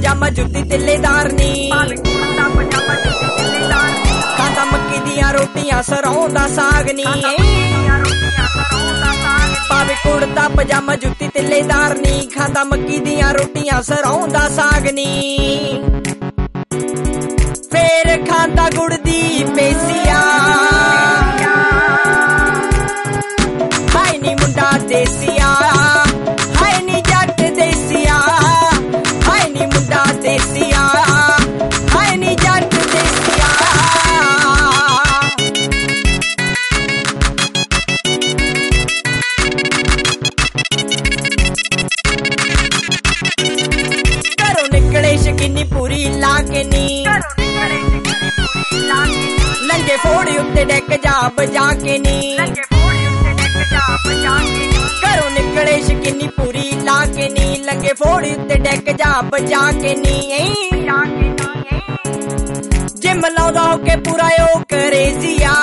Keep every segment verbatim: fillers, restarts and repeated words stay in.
पजामा जुत्ती तिल्लेदार नी, खाता मक्की दियां रोटियां सरौं दा साग नी, पावे कुड़ता पजामा जुत्ती तिल्लेदार नी, खाता मक्की दियां रोटियां सरौं दा साग नी, फेर खांदा गुड़ दी पेसिया, हाय नी मुंडा देसिया, हाय नी जट देसिया, हाय नी मुंडा देसिया, हाय नी जट देसिया। घरों निकले शकीनी पूरी लाके नी, नंगे फोड़ी उत्ते डेक जा बजा के नी, घरों निकले शकीनी पूरी लाके नी, लंगे फोड़ी उत्ते डेक जा बजा के नी, जिम लाउंदा होके पूरा ओ करेजिया,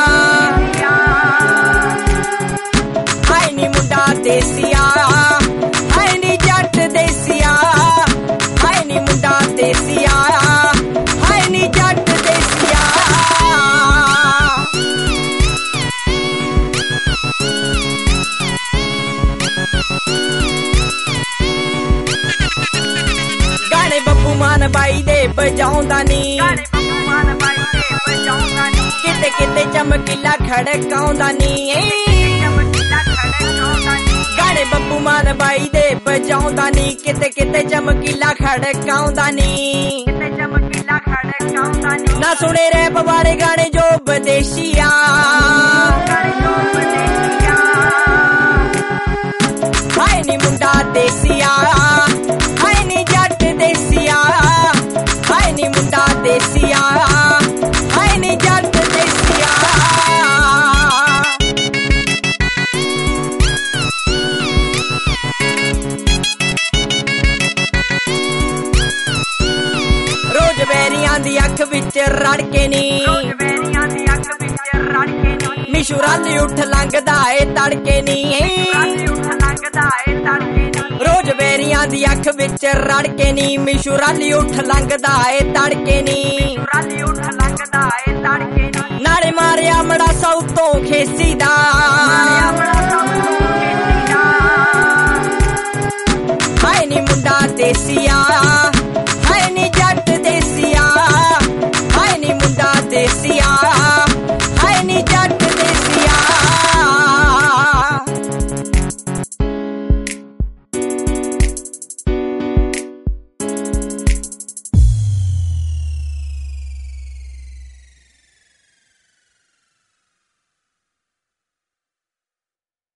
हाय नी मुंडा देसिया, हाय नी जट देसिया, हाय नी मुंडा देसिया, हाय नी जट देसिया। गाने बब्बू मान बाई दे बजाउंदा नी, किते किते चमकीला खड़काउंदा नी, गाने बब्बू मान बाई दे बजाउंदा नी, किते किते चमकीला खड़काउंदा नी, ना सुने रैप वाले गाने जो बदेशिया, हाय नी मुंडा देसिया, हाय नी जट देसिया, हाय नी मुंडा देसिया, हाय नी जट देसिया। रोज वैरियां दी अख विच रड़ के नी, मिशू राली उठ लंघदा ए तड़के नी, रोज वैरियां दी अख विच रड़ के नी, मिशू राली उठ लंघदा ए तड़के नी, नाले मारिया मड़ा सौ तो खेसी दा,